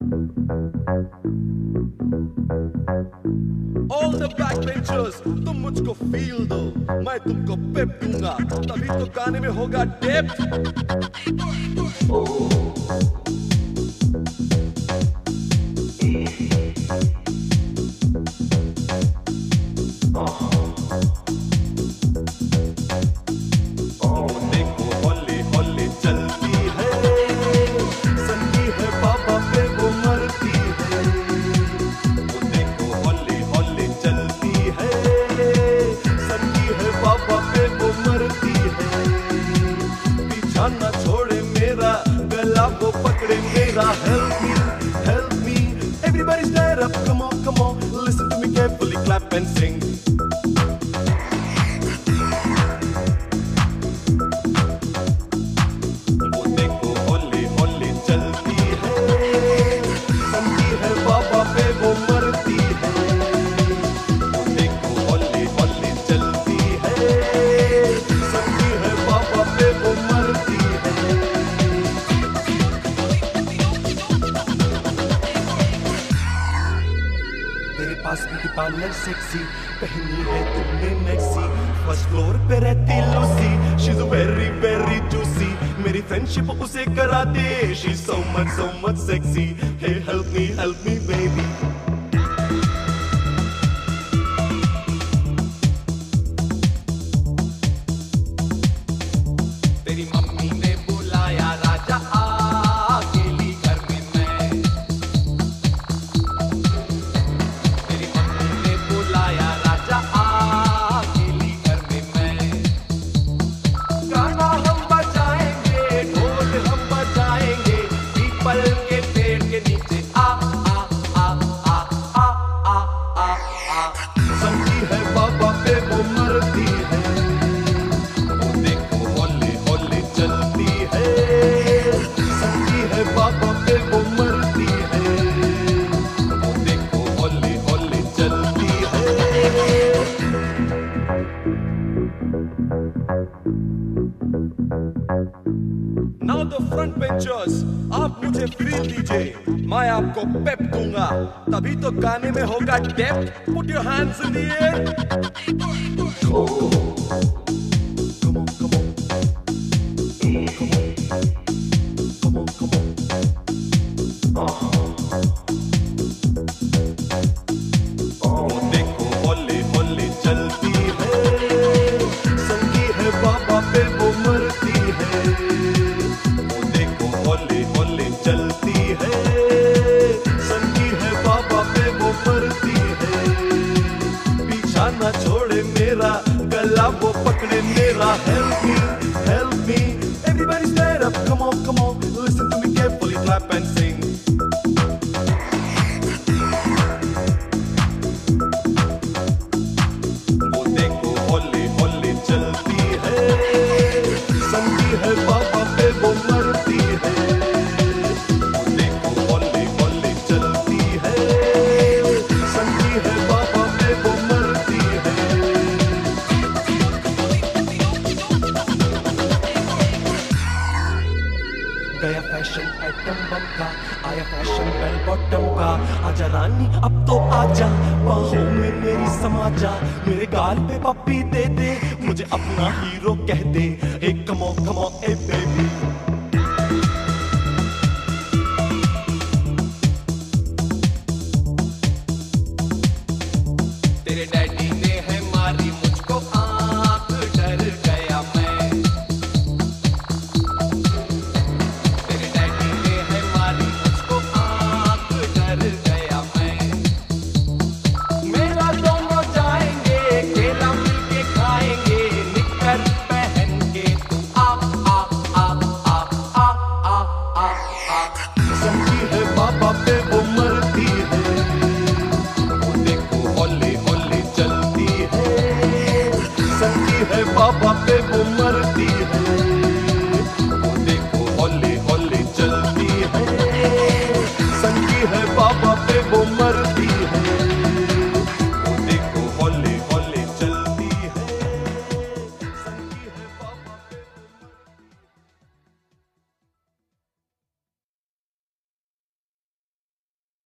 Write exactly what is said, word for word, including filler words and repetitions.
All the backbenchers, तुम मुझको feel दो, मैं तुमको पेप दूंगा, तभी तो गाने में होगा डेप्थ। ना छोड़े मेरा गला वो पकड़े मेरा help me help me everybody stand up come on come on listen to me carefully clap and sing वो देखो होली होली चलती है संगी है बाबा पे वो मरती है वो देखो होली होली चलती है संगी है बाबा पे वो मरती ब्यूटी पार्लर सेक्सी पहनी है तुमने मैक्सी फर्स्ट फ्लोर पे रहती Lucy she is very very juicy मेरी फ्रेंडशिप उसे करा दे she is so much so much sexy hey help me help me baby तेरी मम्मी ने बुलाया राजा के पेड़ के नीचे आ आ आ आ आ आ आ आ संगी है बाबा पे वो मरती है वो देखो होली होली चलती है संगी है बाबा पे वो मरती है वो देखो होली होली चलती है Now the front benchers, आप मुझे फील दीजिए, मैं आपको पेप दूंगा, तभी तो गाने में होगा depth. Put your hands in the air. Oh. Come on, come on, come on, come on, come on. Oh. Oh, देखो होली होली चलती है, संगी है बाबा पे वो मरती है। होली होली चलती है संगी है बाबा पे वो मरती है पीछा ना छोड़े मेरा गला वो पकड़े मेरा help me help me everybody stand up come on come on listen to me carefully clap and sing वो देखो होली होली चलती है संगी है बाबा पे वो मरती है गया फैशन आइटम बम का आया फैशन बेल बॉटम का आजा रानी अब तो आजा बाहों में मेरी समा जा मेरे गाल पे पप्पी दे दे मुझे अपना हीरो कह दे एक कमो कमो ए बेबी